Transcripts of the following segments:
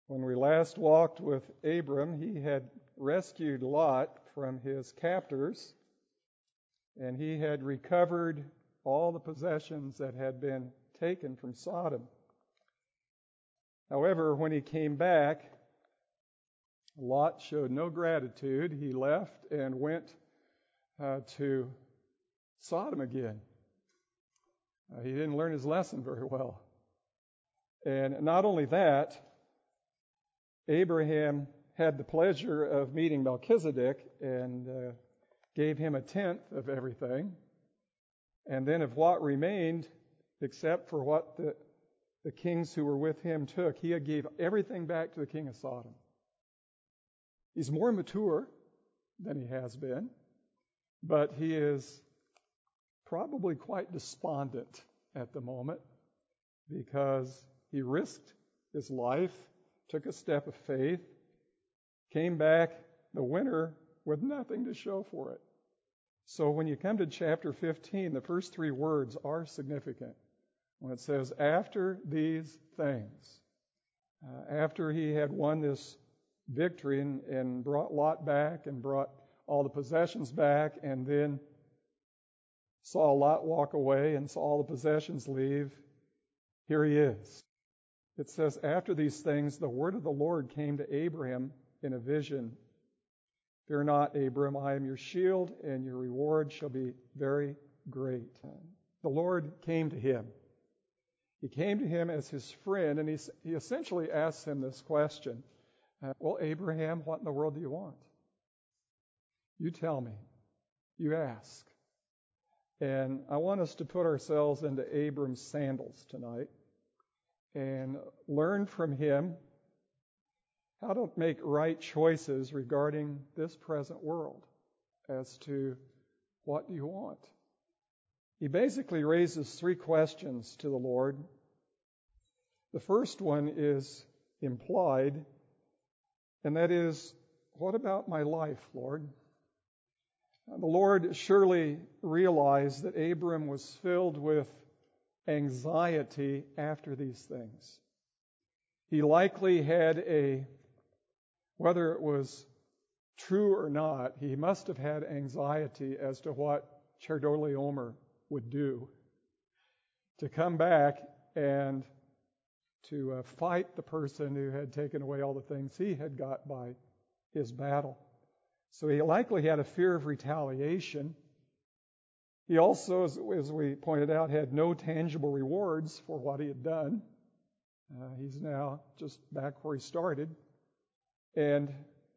When we last walked with Abram, he had rescued Lot from his captors, and he had recovered all the possessions that had been taken from Sodom. However, when he came back, Lot showed no gratitude. He left and went to Sodom again. He didn't learn his lesson very well. And not only that, Abraham had the pleasure of meeting Melchizedek and gave him a tenth of everything. And then of what remained, except for what the kings who were with him took, he gave everything back to the king of Sodom. He's more mature than he has been, but he is probably quite despondent at the moment because he risked his life, took a step of faith, came back the winner with nothing to show for it. So when you come to chapter 15, the first three words are significant. When it says, after these things, after he had won this victory and brought Lot back and brought all the possessions back and then saw Lot walk away and saw all the possessions leave, here he is. It says, after these things, the word of the Lord came to Abraham in a vision. Fear not, Abram, I am your shield, and your reward shall be very great. The Lord came to him. He came to him as his friend, and he essentially asks him this question. Well, Abraham, what in the world do you want? You tell me. You ask. And I want us to put ourselves into Abram's sandals tonight and learn from him how to make right choices regarding this present world as to what do you want. He basically raises three questions to the Lord. The first one is implied, and that is, what about my life, Lord? The Lord surely realized that Abram was filled with anxiety after these things. He likely had whether it was true or not, he must have had anxiety as to what Chedorlaomer would do to come back and to fight the person who had taken away all the things he had got by his battle. So he likely had a fear of retaliation. He also, as we pointed out, had no tangible rewards for what he had done. He's now just back where he started. And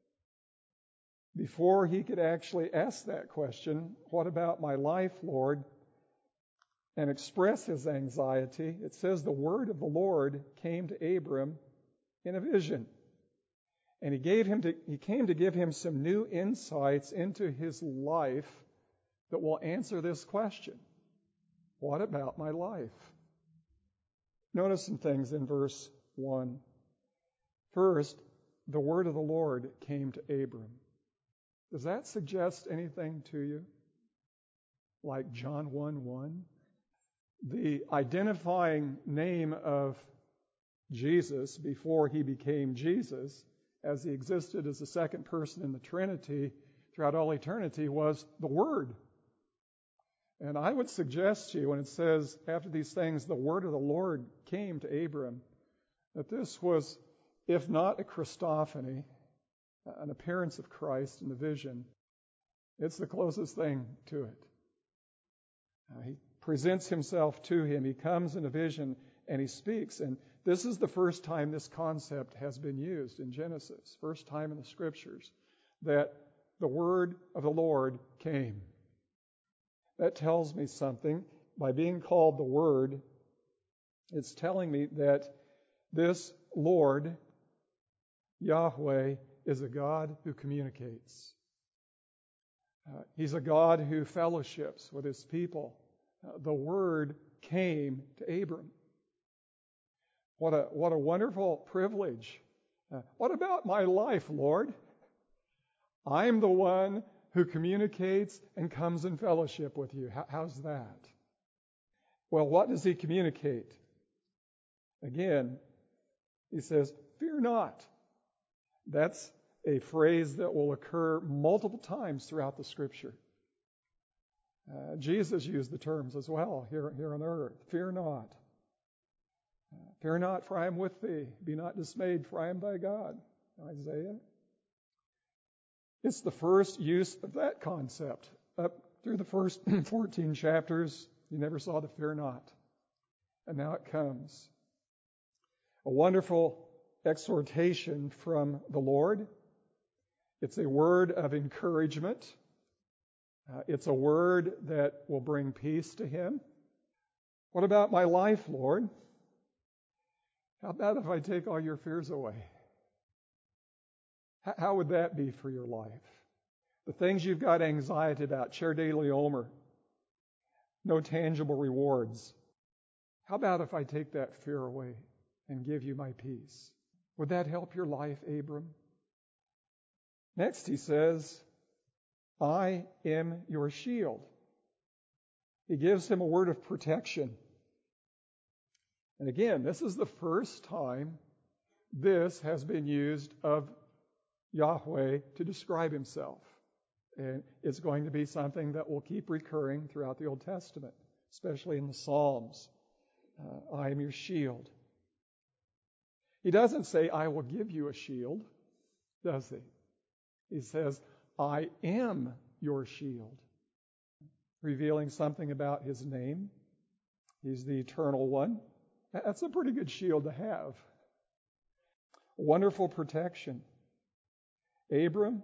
before he could actually ask that question, what about my life, Lord, and express his anxiety, it says the word of the Lord came to Abram in a vision. And he came to give him some new insights into his life that will answer this question. What about my life? Notice some things in verse 1. First, the word of the Lord came to Abram. Does that suggest anything to you? Like John 1:1? The identifying name of Jesus before he became Jesus, as he existed as the second person in the Trinity throughout all eternity, was the Word. And I would suggest to you, when it says, after these things, the word of the Lord came to Abram, that this was, if not a Christophany, an appearance of Christ in the vision, it's the closest thing to it. He presents himself to him. He comes in a vision and he speaks. And this is the first time this concept has been used in Genesis, first time in the Scriptures, that the word of the Lord came. That tells me something. By being called the Word, it's telling me that this Lord, Yahweh, is a God who communicates. He's a God who fellowships with his people. The Word came to Abram. What a wonderful privilege. What about my life, Lord? I'm the one who communicates and comes in fellowship with you. How's that? Well, what does he communicate? Again, He says, fear not. That's a phrase that will occur multiple times throughout the Scripture. Jesus used the terms as well here on earth. Fear not. Fear not, for I am with thee. Be not dismayed, for I am thy God. Isaiah. It's the first use of that concept. Up through the first 14 chapters, you never saw the fear not. And now it comes. A wonderful exhortation from the Lord. It's a word of encouragement. It's a word that will bring peace to him. What about my life, Lord? How about if I take all your fears away? How would that be for your life? The things you've got anxiety about, cher daily omer, no tangible rewards. How about if I take that fear away and give you my peace? Would that help your life, Abram? Next he says, I am your shield. He gives him a word of protection. And again, this is the first time this has been used of Yahweh to describe himself. And it's going to be something that will keep recurring throughout the Old Testament, especially in the Psalms. I am your shield. He doesn't say, I will give you a shield, does he? He says, I am your shield, revealing something about his name. He's the eternal one. That's a pretty good shield to have. Wonderful protection. Abram,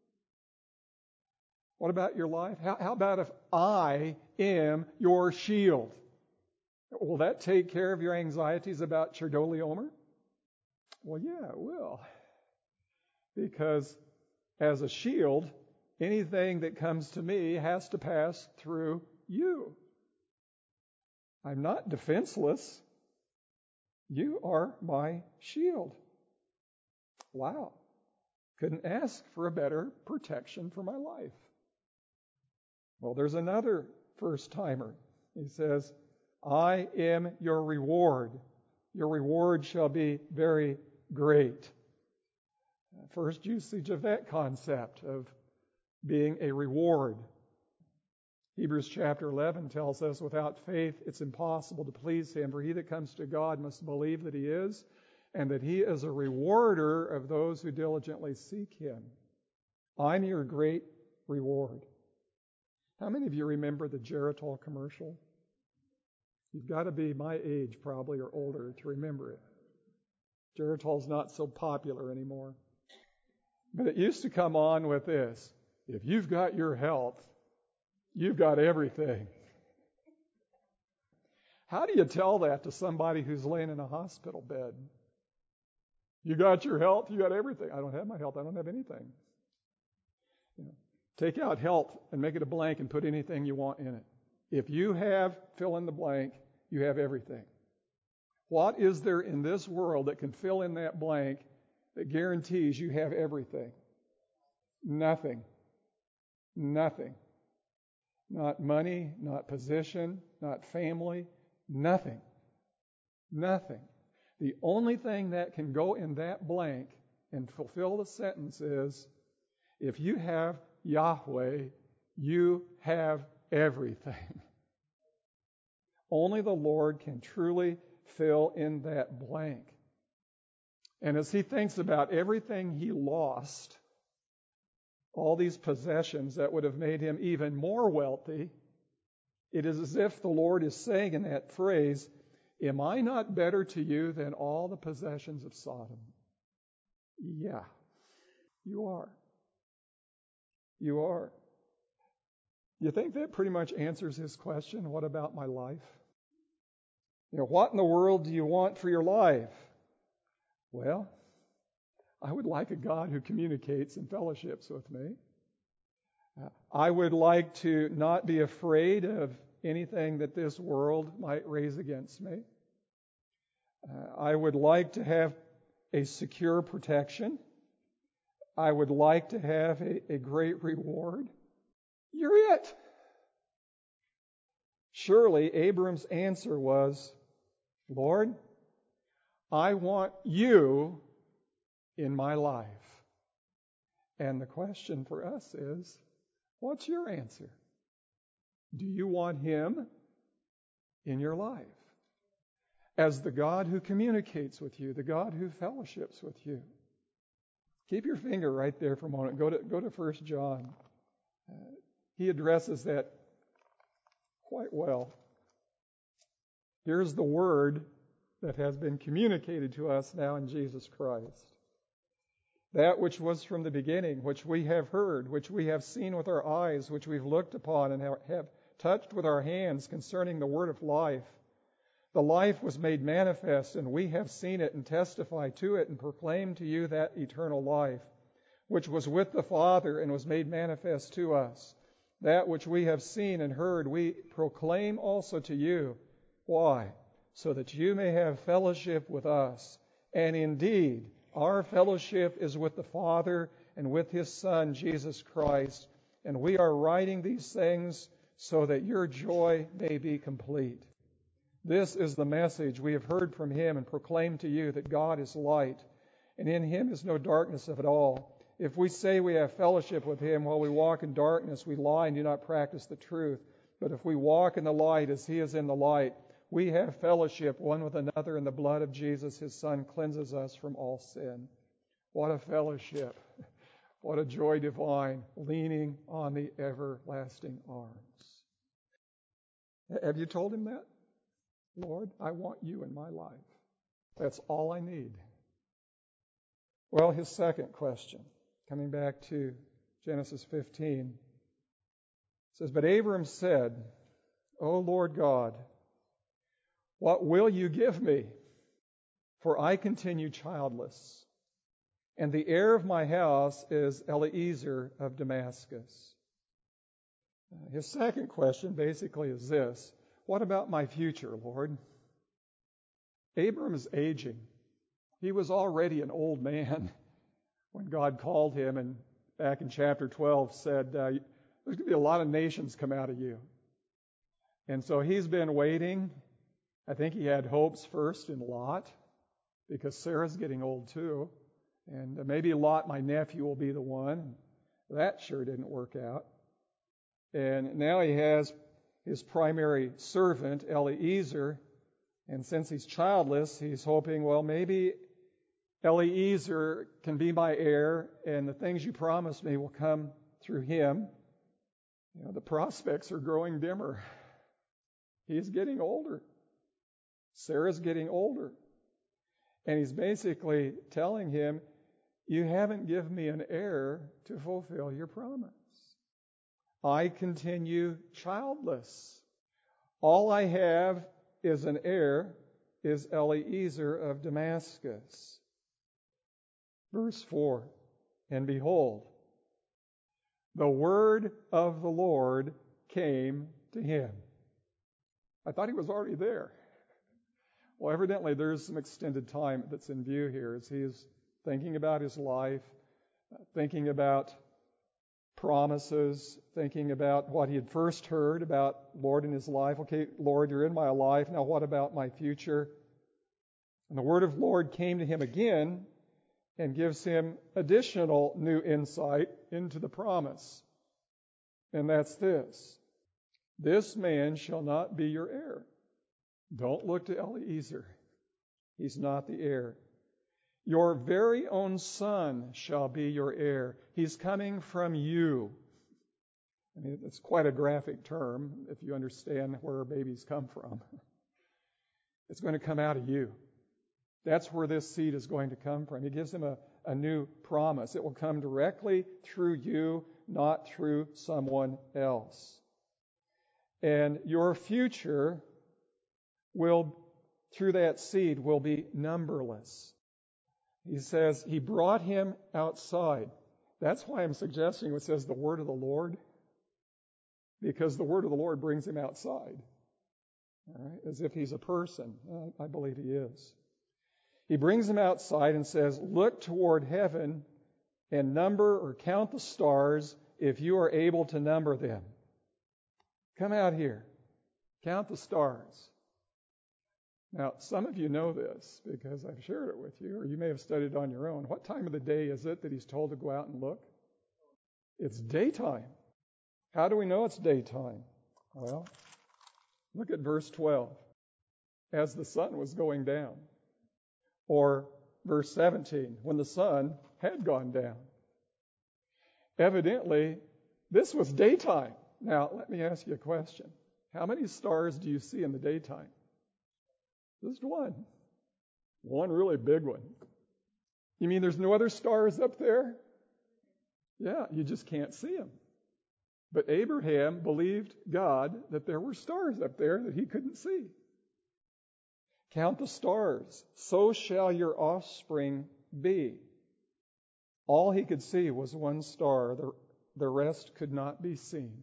what about your life? How about if I am your shield? Will that take care of your anxieties about Chedorlaomer? Well, yeah, it will. Because as a shield, anything that comes to me has to pass through you. I'm not defenseless. You are my shield. Wow. Couldn't ask for a better protection for my life. Well, there's another first-timer. He says, I am your reward. Your reward shall be very great. First usage of that concept of being a reward. Hebrews chapter 11 tells us, without faith it's impossible to please him, for he that comes to God must believe that he is, and that he is a rewarder of those who diligently seek him. I'm your great reward. How many of you remember the Geritol commercial? You've got to be my age probably or older to remember it. Geritol's not so popular anymore. But it used to come on with this: if you've got your health, you've got everything. How do you tell that to somebody who's laying in a hospital bed? You got your health, you got everything. I don't have my health, I don't have anything. Take out health and make it a blank and put anything you want in it. If you have, fill in the blank, you have everything. What is there in this world that can fill in that blank that guarantees you have everything? Nothing. Nothing. Not money, not position, not family, nothing. Nothing. The only thing that can go in that blank and fulfill the sentence is, if you have Yahweh, you have everything. Only the Lord can truly fill in that blank. And as he thinks about everything he lost, all these possessions that would have made him even more wealthy, it is as if the Lord is saying in that phrase, am I not better to you than all the possessions of Sodom? Yeah, you are. You are. You think that pretty much answers his question, what about my life? What in the world do you want for your life? Well, I would like a God who communicates and fellowships with me. I would like to not be afraid of anything that this world might raise against me. I would like to have a secure protection. I would like to have a great reward. You're it. Surely Abram's answer was, Lord, I want you in my life. And the question for us is, what's your answer? Do you want him in your life as the God who communicates with you, the God who fellowships with you? Keep your finger right there for a moment. Go to 1 John. He addresses that quite well. Here's the word that has been communicated to us now in Jesus Christ. That which was from the beginning, which we have heard, which we have seen with our eyes, which we've looked upon and have touched with our hands concerning the word of life. The life was made manifest, and we have seen it and testify to it and proclaim to you that eternal life, which was with the Father and was made manifest to us. That which we have seen and heard we proclaim also to you. Why? So that you may have fellowship with us. And indeed, our fellowship is with the Father and with His Son, Jesus Christ. And we are writing these things so that your joy may be complete. This is the message we have heard from Him and proclaimed to you, that God is light, and in Him is no darkness of it all. If we say we have fellowship with Him while we walk in darkness, we lie and do not practice the truth. But if we walk in the light as He is in the light, we have fellowship one with another, and the blood of Jesus, His Son, cleanses us from all sin. What a fellowship. What a joy divine, leaning on the everlasting arms. Have you told Him that? Lord, I want you in my life. That's all I need. Well, his second question, coming back to Genesis 15, says, But Abram said, O Lord God, what will you give me? For I continue childless, and the heir of my house is Eliezer of Damascus. His second question basically is this: what about my future, Lord? Abram is aging. He was already an old man when God called him, and back in chapter 12 said, there's going to be a lot of nations come out of you. And so he's been waiting. I think he had hopes first in Lot, because Sarah's getting old too. And maybe Lot, my nephew, will be the one. That sure didn't work out. And now he has his primary servant, Eliezer. And since he's childless, he's hoping, well, maybe Eliezer can be my heir, and the things you promised me will come through him. You know, the prospects are growing dimmer. He's getting older. Sarah's getting older. And he's basically telling him, you haven't given me an heir to fulfill your promise. I continue childless. All I have is an heir, is Eliezer of Damascus. Verse 4, And behold, the word of the Lord came to him. I thought he was already there. Well, evidently there's some extended time that's in view here as he's thinking about his life, thinking about promises, thinking about what he had first heard about Lord in his life. Okay, Lord, you're in my life. Now what about my future? And the word of the Lord came to him again and gives him additional new insight into the promise. And that's this: this man shall not be your heir. Don't look to Eliezer. He's not the heir. Your very own son shall be your heir. He's coming from you. I mean, it's quite a graphic term if you understand where babies come from. It's going to come out of you. That's where this seed is going to come from. He gives him a new promise. It will come directly through you, not through someone else. And your future will, through that seed, will be numberless. He says he brought him outside. That's why I'm suggesting it says the word of the Lord, because the word of the Lord brings him outside. All right? As if he's a person. I believe he is. He brings him outside and says, look toward heaven and number or count the stars if you are able to number them. Come out here. Count the stars. Now, some of you know this because I've shared it with you, or you may have studied it on your own. What time of the day is it that he's told to go out and look? It's daytime. How do we know it's daytime? Well, look at verse 12. As the sun was going down. Or verse 17, when the sun had gone down. Evidently, this was daytime. Now, let me ask you a question. How many stars do you see in the daytime? Just one. One really big one. You mean there's no other stars up there? Yeah, you just can't see them. But Abraham believed God that there were stars up there that he couldn't see. Count the stars, so shall your offspring be. All he could see was one star. The rest could not be seen.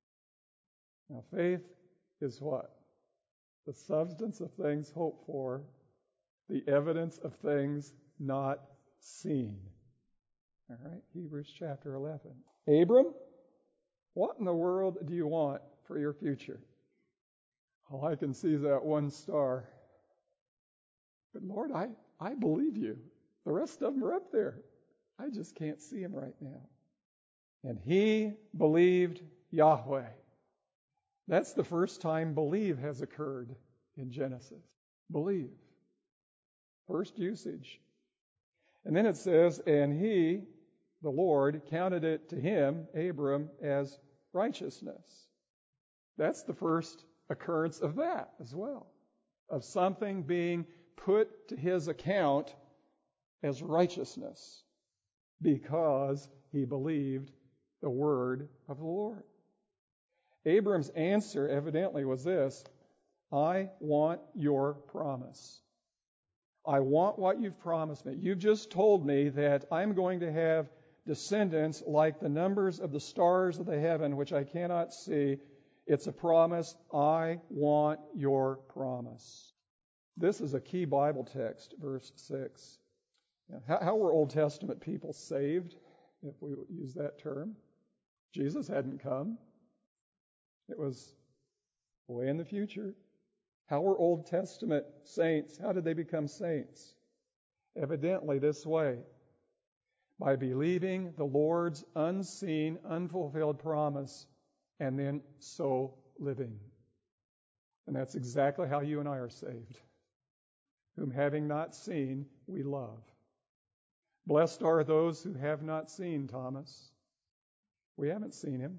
Now, faith is what? The substance of things hoped for, the evidence of things not seen. All right, Hebrews chapter 11. Abram, what in the world do you want for your future? All I can see is that one star. But Lord, I believe you. The rest of them are up there. I just can't see them right now. And he believed Yahweh. That's the first time believe has occurred in Genesis. Believe. First usage. And then it says, and he, the Lord, counted it to him, Abram, as righteousness. That's the first occurrence of that as well. Of something being put to his account as righteousness because he believed the word of the Lord. Abram's answer evidently was this: I want your promise. I want what you've promised me. You've just told me that I'm going to have descendants like the numbers of the stars of the heaven, which I cannot see. It's a promise. I want your promise. This is a key Bible text, verse 6. How were Old Testament people saved, if we use that term? Jesus hadn't come. It was way in the future. How were Old Testament saints? How did they become saints? Evidently this way: by believing the Lord's unseen, unfulfilled promise, and then so living. And that's exactly how you and I are saved. Whom having not seen, we love. Blessed are those who have not seen, Thomas. We haven't seen him.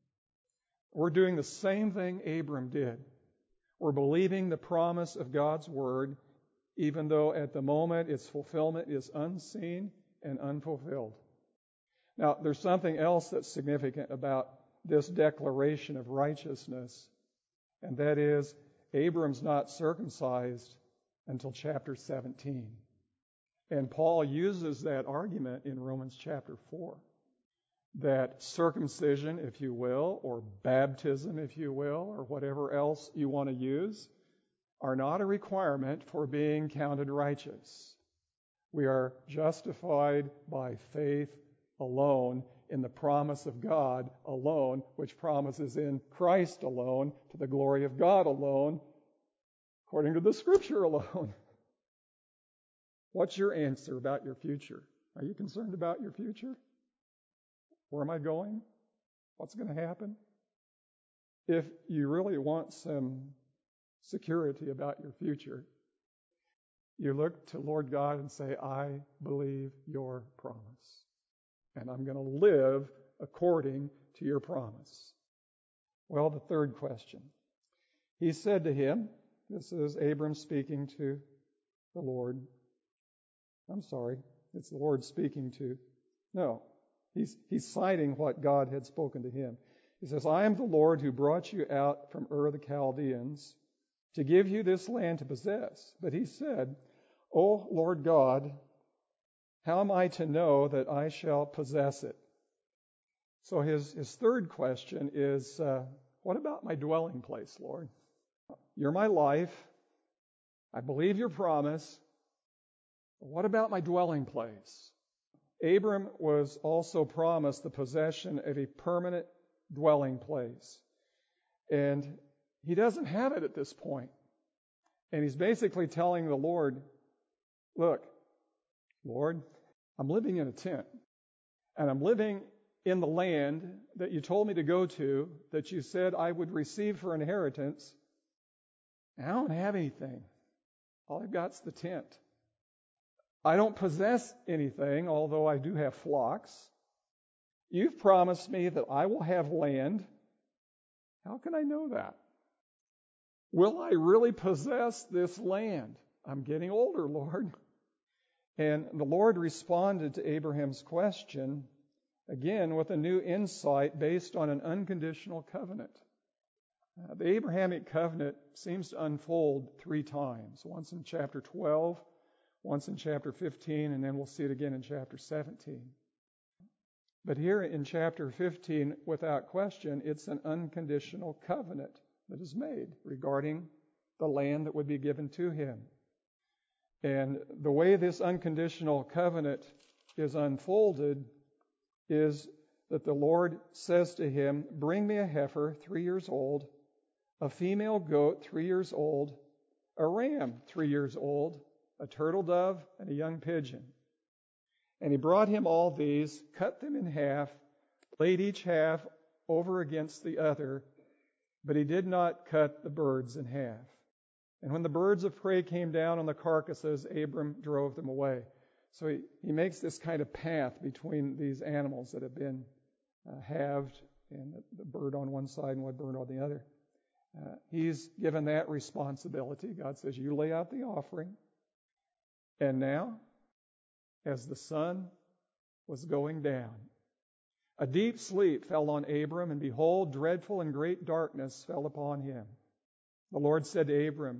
We're doing the same thing Abram did. We're believing the promise of God's word, even though at the moment its fulfillment is unseen and unfulfilled. Now, there's something else that's significant about this declaration of righteousness, and that is Abram's not circumcised until chapter 17. And Paul uses that argument in Romans chapter 4. That circumcision, if you will, or baptism, if you will, or whatever else you want to use, are not a requirement for being counted righteous. We are justified by faith alone in the promise of God alone, which promises in Christ alone, to the glory of God alone, according to the Scripture alone. What's your answer about your future? Are you concerned about your future? Where am I going? What's going to happen? If you really want some security about your future, you look to Lord God and say, I believe your promise. And I'm going to live according to your promise. Well, the third question. He said to him, this is Abram speaking to the Lord. I'm sorry, it's the Lord speaking to, no. He's citing what God had spoken to him. He says, I am the Lord who brought you out from Ur the Chaldeans to give you this land to possess. But he said, O Lord God, how am I to know that I shall possess it? So his third question is, what about my dwelling place, Lord? You're my life. I believe your promise. But what about my dwelling place? Abram was also promised the possession of a permanent dwelling place. And he doesn't have it at this point. And he's basically telling the Lord, look, Lord, I'm living in a tent, and I'm living in the land that you told me to go to, that you said I would receive for inheritance, and I don't have anything. All I've got's the tent. I don't possess anything, although I do have flocks. You've promised me that I will have land. How can I know that? Will I really possess this land? I'm getting older, Lord. And the Lord responded to Abraham's question, again, with a new insight based on an unconditional covenant. The Abrahamic covenant seems to unfold 3 times, once in chapter 12, once in chapter 15, and then we'll see it again in chapter 17. But here in chapter 15, without question, it's an unconditional covenant that is made regarding the land that would be given to him. And the way this unconditional covenant is unfolded is that the Lord says to him, bring me a heifer 3 years old, a female goat 3 years old, a ram 3 years old, a turtle dove, and a young pigeon. And he brought him all these, cut them in half, laid each half over against the other, but he did not cut the birds in half. And when the birds of prey came down on the carcasses, Abram drove them away. So he makes this kind of path between these animals that have been halved, and the bird on one side and one bird on the other. He's given that responsibility. God says, you lay out the offering. And now, as the sun was going down, a deep sleep fell on Abram, and behold, dreadful and great darkness fell upon him. The Lord said to Abram,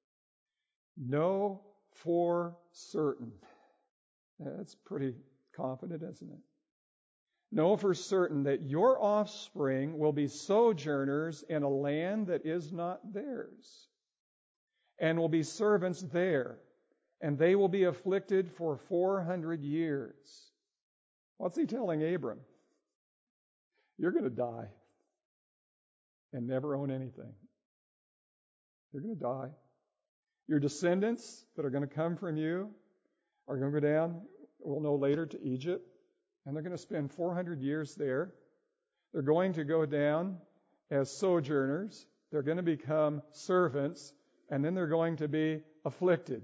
know for certain. That's pretty confident, isn't it? Know for certain that your offspring will be sojourners in a land that is not theirs, and will be servants there, and they will be afflicted for 400 years. What's he telling Abram? You're going to die and never own anything. You're going to die. Your descendants that are going to come from you are going to go down, we'll know later, to Egypt, and they're going to spend 400 years there. They're going to go down as sojourners. They're going to become servants, and then they're going to be afflicted.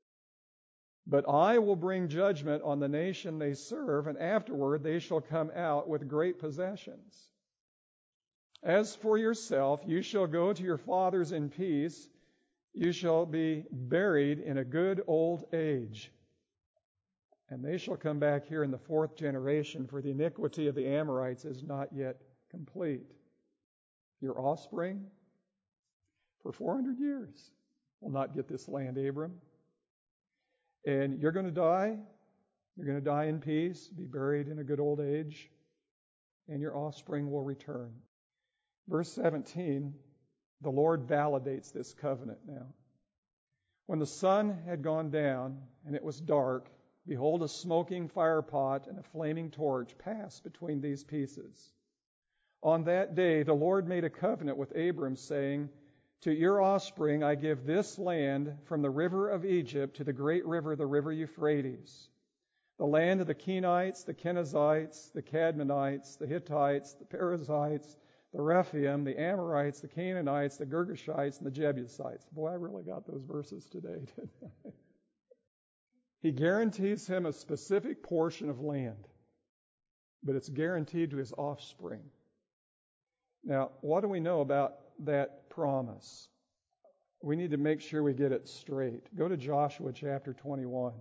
But I will bring judgment on the nation they serve, and afterward they shall come out with great possessions. As for yourself, you shall go to your fathers in peace. You shall be buried in a good old age. And they shall come back here in the 4th generation, for the iniquity of the Amorites is not yet complete. Your offspring, for 400 years, will not get this land, Abram. And you're going to die. You're going to die in peace, be buried in a good old age, and your offspring will return. Verse 17, the Lord validates this covenant now. When the sun had gone down and it was dark, behold, a smoking firepot and a flaming torch passed between these pieces. On that day the Lord made a covenant with Abram, saying, to your offspring I give this land from the river of Egypt to the great river, the river Euphrates, the land of the Kenites, the Kenizzites, the Cadmonites, the Hittites, the Perizzites, the Rephaim, the Amorites, the Canaanites, the Girgashites, and the Jebusites. Boy, I really got those verses today, didn't I? He guarantees him a specific portion of land, but it's guaranteed to his offspring. Now, what do we know about that promise? We need to make sure we get it straight. Go to Joshua chapter 21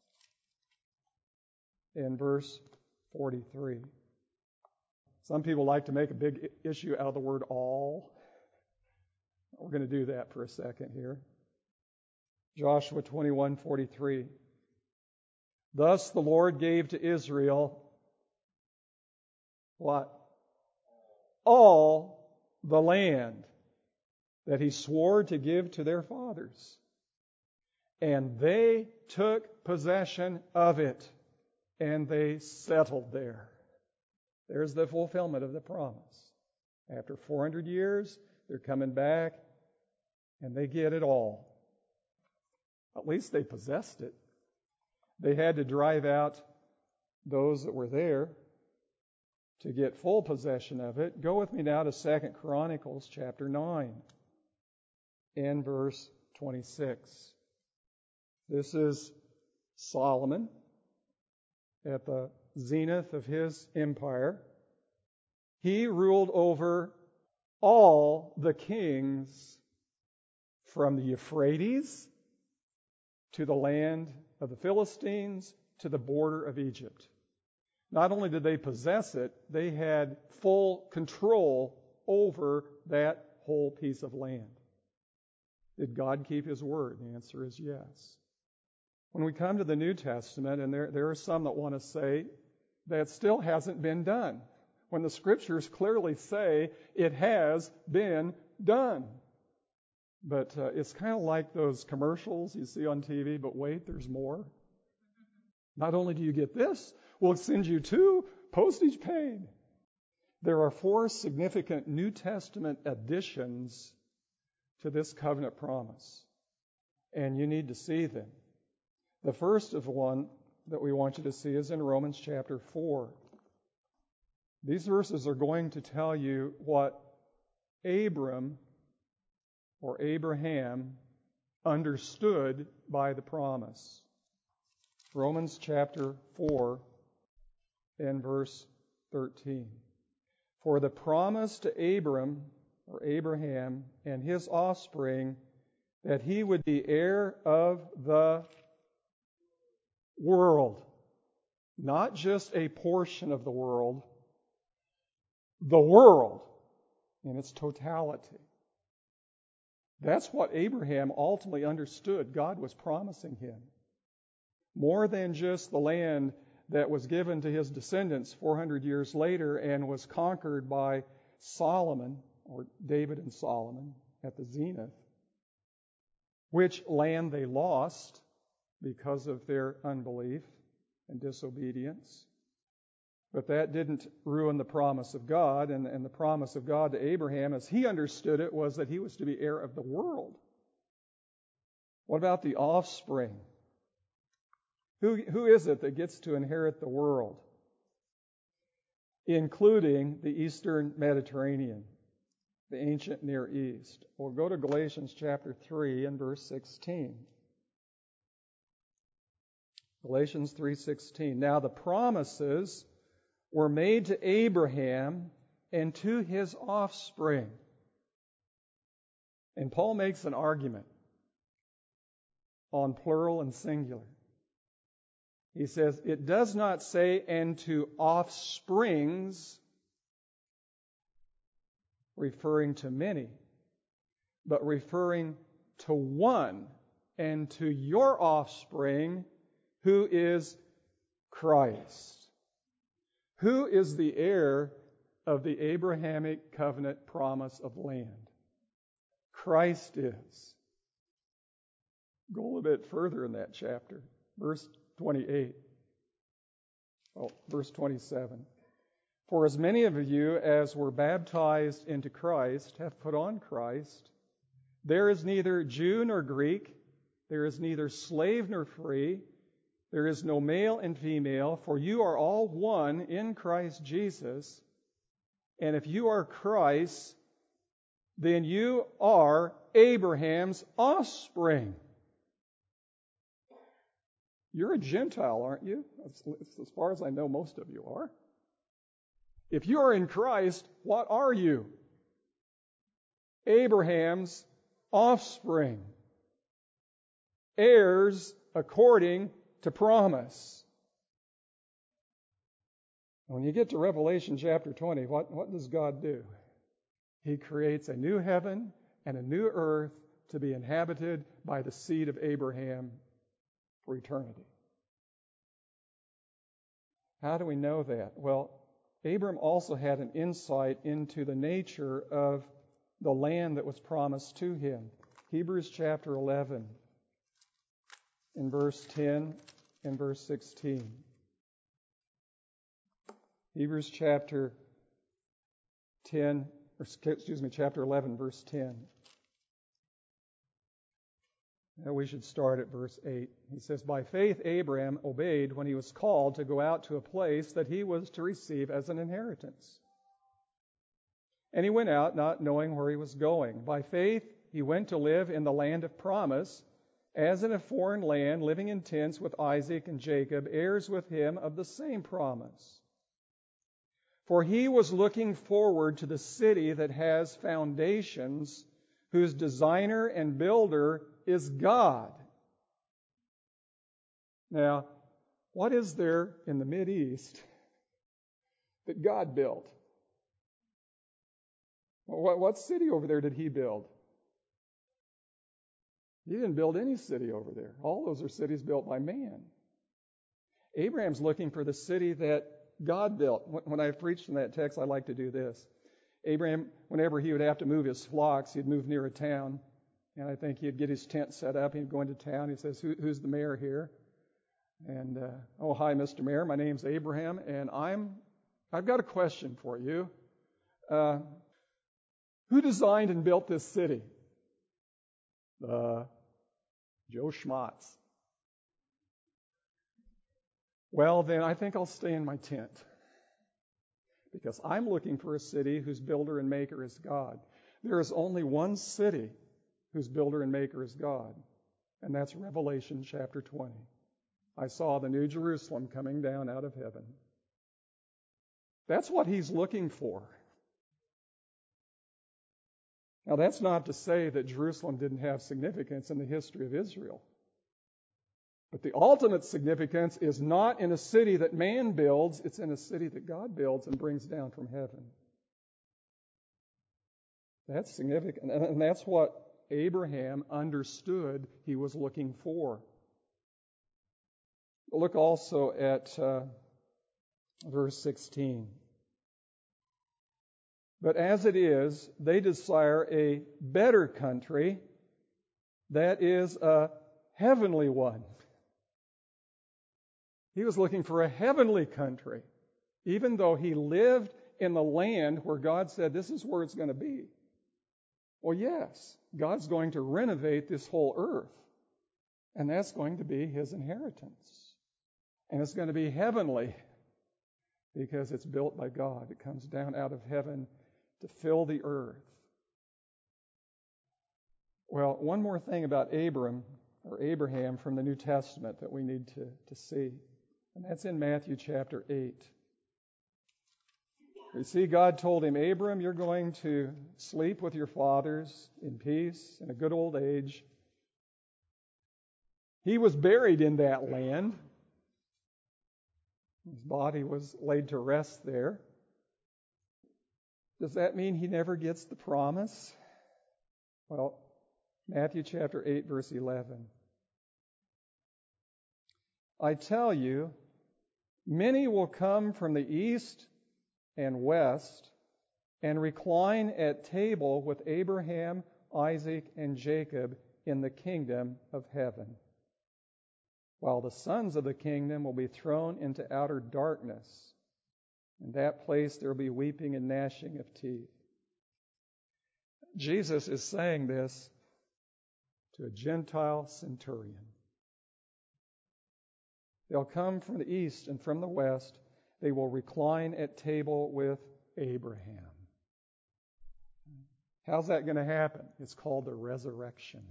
and verse 43. Some people like to make a big issue out of the word all. We're going to do that for a second here. Joshua 21:43. Thus the Lord gave to Israel what? All the land that he swore to give to their fathers. And they took possession of it, and they settled there. There's the fulfillment of the promise. After 400 years, they're coming back, and they get it all. At least they possessed it. They had to drive out those that were there to get full possession of it. Go with me now to 2 Chronicles chapter 9 and verse 26. This is Solomon at the zenith of his empire. He ruled over all the kings from the Euphrates to the land of the Philistines to the border of Egypt. Not only did they possess it, they had full control over that whole piece of land. Did God keep His word? The answer is yes. When we come to the New Testament, and there are some that want to say that still hasn't been done, when the Scriptures clearly say it has been done. But it's kind of like those commercials you see on TV, but wait, there's more. Not only do you get this, we'll send you 2, postage paid. There are 4 significant New Testament additions to this covenant promise, and you need to see them. The first of one that we want you to see is in Romans chapter 4. These verses are going to tell you what Abram or Abraham understood by the promise. Romans chapter 4 and verse 13. For the promise to Abram or Abraham and his offspring that he would be heir of the world, not just a portion of the world in its totality. That's what Abraham ultimately understood God was promising him. More than just the land that was given to his descendants 400 years later and was conquered by Solomon, or David and Solomon, at the zenith, which land they lost because of their unbelief and disobedience. But that didn't ruin the promise of God, and the promise of God to Abraham, as he understood it, was that he was to be heir of the world. What about the offspring? Who is it that gets to inherit the world? Including the Eastern Mediterranean, the ancient Near East. We'll go to Galatians chapter 3 and verse 16. Galatians 3:16. Now the promises were made to Abraham and to his offspring. And Paul makes an argument on plural and singular. He says, it does not say, and to offsprings, referring to many, but referring to one, and to your offspring, who is Christ. Who is the heir of the Abrahamic covenant promise of land? Christ is. Go a little bit further in that chapter. Verse 28. Verse 27. For as many of you as were baptized into Christ have put on Christ. There is neither Jew nor Greek. There is neither slave nor free. There is no male and female, for you are all one in Christ Jesus. And if you are Christ, then you are Abraham's offspring. You're a Gentile, aren't you? As far as I know, most of you are. If you are in Christ, what are you? Abraham's offspring. Heirs according to promise. When you get to Revelation chapter 20, what does God do? He creates a new heaven and a new earth to be inhabited by the seed of Abraham for eternity. How do we know that? Well, Abram also had an insight into the nature of the land that was promised to him. Hebrews chapter 11, in verse 10 and verse 16. Hebrews chapter 11, verse 10. Now we should start at verse 8. He says, "By faith Abraham obeyed when he was called to go out to a place that he was to receive as an inheritance. And he went out not knowing where he was going. By faith he went to live in the land of promise, as in a foreign land, living in tents with Isaac and Jacob, heirs with him of the same promise. For he was looking forward to the city that has foundations, whose designer and builder is God." Now, what is there in the Mideast that God built? What city over there did he build? He didn't build any city over there. All those are cities built by man. Abraham's looking for the city that God built. When I preached in that text, I like to do this. Abraham, whenever he would have to move his flocks, he'd move near a town. And I think he'd get his tent set up. He'd go into town. He says, "Who's the mayor here?" And, "Oh, hi, Mr. Mayor. My name's Abraham, and I've got a question for you. Who designed and built this city?" "Joe Schmatz." "Well, then I think I'll stay in my tent, because I'm looking for a city whose builder and maker is God." There is only one city whose builder and maker is God, and that's Revelation chapter 20. "I saw the new Jerusalem coming down out of heaven." That's what he's looking for. Now, that's not to say that Jerusalem didn't have significance in the history of Israel. But the ultimate significance is not in a city that man builds, it's in a city that God builds and brings down from heaven. That's significant, and that's what Abraham understood he was looking for. Look also at verse 16. "But as it is, they desire a better country, that is a heavenly one." He was looking for a heavenly country, even though he lived in the land where God said, "This is where it's going to be." Well, yes, God's going to renovate this whole earth, and that's going to be his inheritance. And it's going to be heavenly, because it's built by God. It comes down out of heaven to fill the earth. Well, one more thing about Abraham from the New Testament that we need to see, and that's in Matthew chapter 8. You see, God told him, "Abram, you're going to sleep with your fathers in peace in a good old age." He was buried in that land. His body was laid to rest there. Does that mean he never gets the promise? Well, Matthew chapter 8, verse 11. "I tell you, many will come from the east and west and recline at table with Abraham, Isaac, and Jacob in the kingdom of heaven, while the sons of the kingdom will be thrown into outer darkness. In that place there will be weeping and gnashing of teeth." Jesus is saying this to a Gentile centurion. They'll come from the east and from the west. They will recline at table with Abraham. How's that going to happen? It's called the resurrection.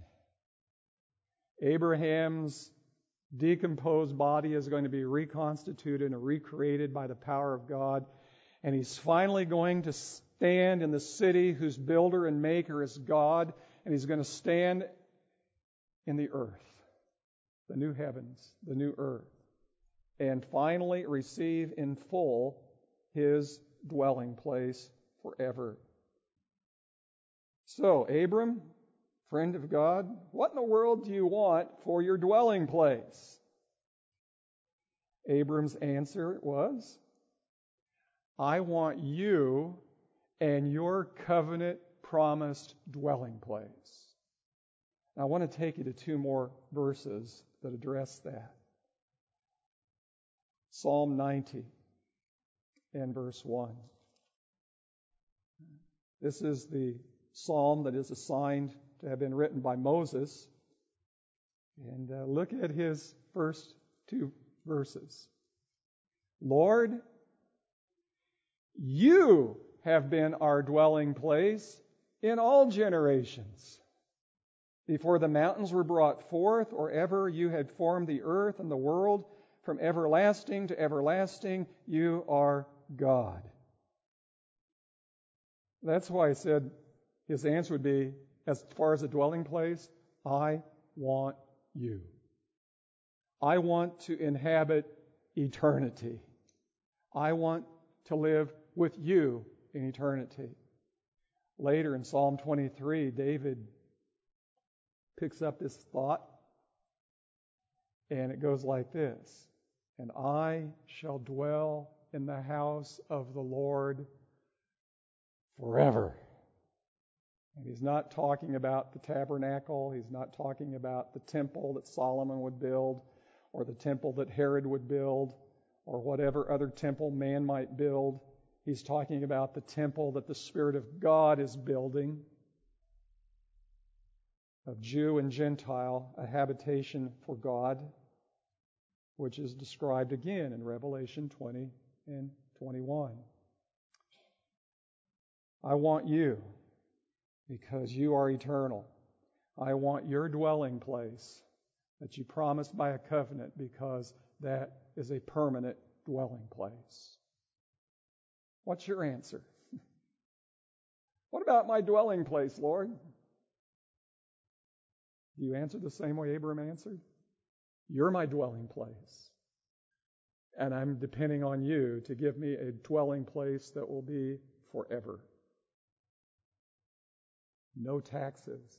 Abraham's decomposed body is going to be reconstituted and recreated by the power of God, and he's finally going to stand in the city whose builder and maker is God, and he's going to stand in the earth, the new heavens, the new earth, and finally receive in full his dwelling place forever. So, Abram, friend of God, what in the world do you want for your dwelling place? Abram's answer was, "I want you and your covenant-promised dwelling place." Now, I want to take you to two more verses that address that. Psalm 90 and verse 1. This is the psalm that is assigned to have been written by Moses And look at his first two verses. Lord, you have been our dwelling place in all generations. Before the mountains were brought forth, or ever you had formed the earth and the world, from everlasting to everlasting, you are God. That's why I said his answer would be, as far as a dwelling place, I want you. I want to inhabit eternity. I want to live with you in eternity. Later in Psalm 23, David picks up this thought, and it goes like this: and I shall dwell in the house of the Lord forever. And he's not talking about the tabernacle. He's not talking about the temple that Solomon would build, or the temple that Herod would build, or whatever other temple man might build. He's talking about the temple that the Spirit of God is building, of Jew and Gentile, a habitation for God, which is described again in Revelation 20 and 21. I want you because you are eternal. I want your dwelling place that you promised by a covenant, because that is a permanent dwelling place. What's your answer? What about my dwelling place, Lord? Do you answer the same way Abraham answered? You're my dwelling place, and I'm depending on you to give me a dwelling place that will be forever. No taxes,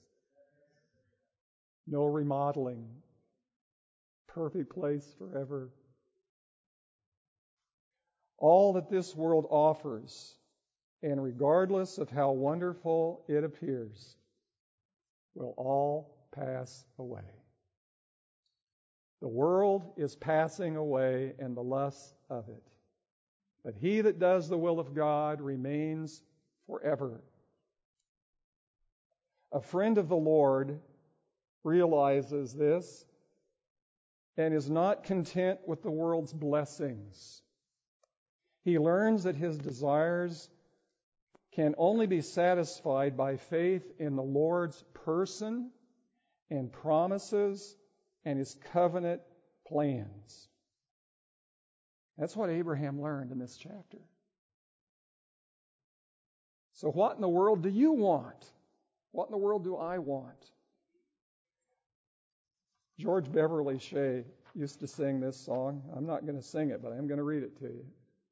no remodeling, perfect place forever. All that this world offers, and regardless of how wonderful it appears, will all pass away. The world is passing away and the lusts of it. But he that does the will of God remains forever. A friend of the Lord realizes this and is not content with the world's blessings. He learns that his desires can only be satisfied by faith in the Lord's person and promises and his covenant plans. That's what Abraham learned in this chapter. So what in the world do you want? What in the world do I want? George Beverly Shea used to sing this song. I'm not going to sing it, but I'm going to read it to you.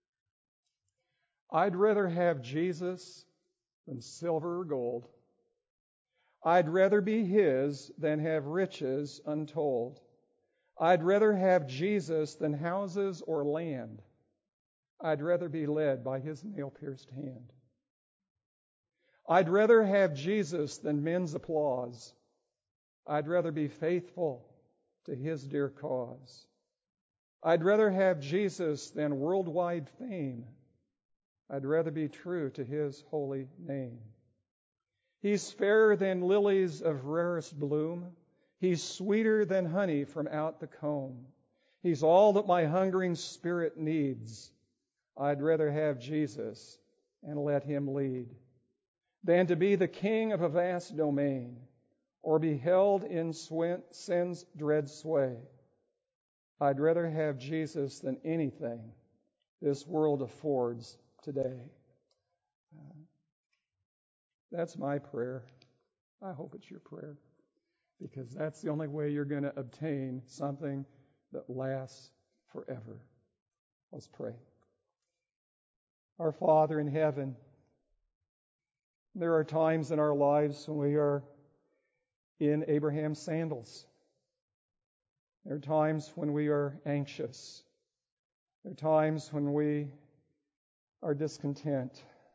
I'd rather have Jesus than silver or gold. I'd rather be his than have riches untold. I'd rather have Jesus than houses or land. I'd rather be led by his nail-pierced hand. I'd rather have Jesus than men's applause. I'd rather be faithful to his dear cause. I'd rather have Jesus than worldwide fame. I'd rather be true to his holy name. He's fairer than lilies of rarest bloom. He's sweeter than honey from out the comb. He's all that my hungering spirit needs. I'd rather have Jesus and let him lead than to be the king of a vast domain or be held in sin's dread sway. I'd rather have Jesus than anything this world affords today. That's my prayer. I hope it's your prayer, because that's the only way you're going to obtain something that lasts forever. Let's pray. Our Father in heaven, there are times in our lives when we are in Abraham's sandals. There are times when we are anxious. There are times when we are discontent.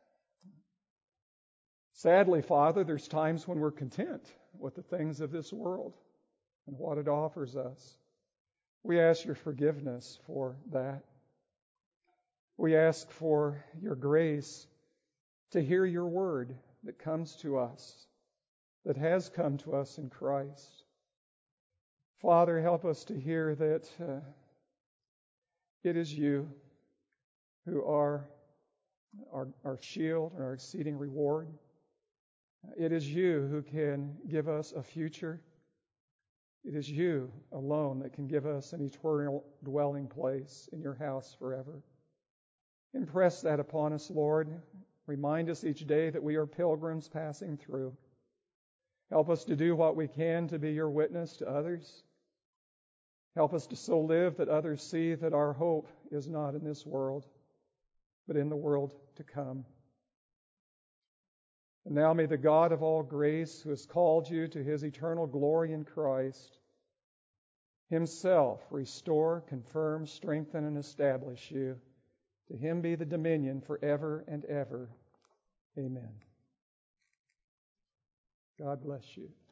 Sadly, Father, there's times when we're content with the things of this world and what it offers us. We ask your forgiveness for that. We ask for your grace to hear your word that comes to us, that has come to us in Christ. Father, help us to hear that it is you who are our shield and our exceeding reward. It is you who can give us a future. It is you alone that can give us an eternal dwelling place in your house forever. Impress that upon us, Lord. Remind us each day that we are pilgrims passing through. Help us to do what we can to be your witness to others. Help us to so live that others see that our hope is not in this world, but in the world to come. And now may the God of all grace, who has called you to his eternal glory in Christ, himself restore, confirm, strengthen, and establish you. To him be the dominion forever and ever. Amen. God bless you.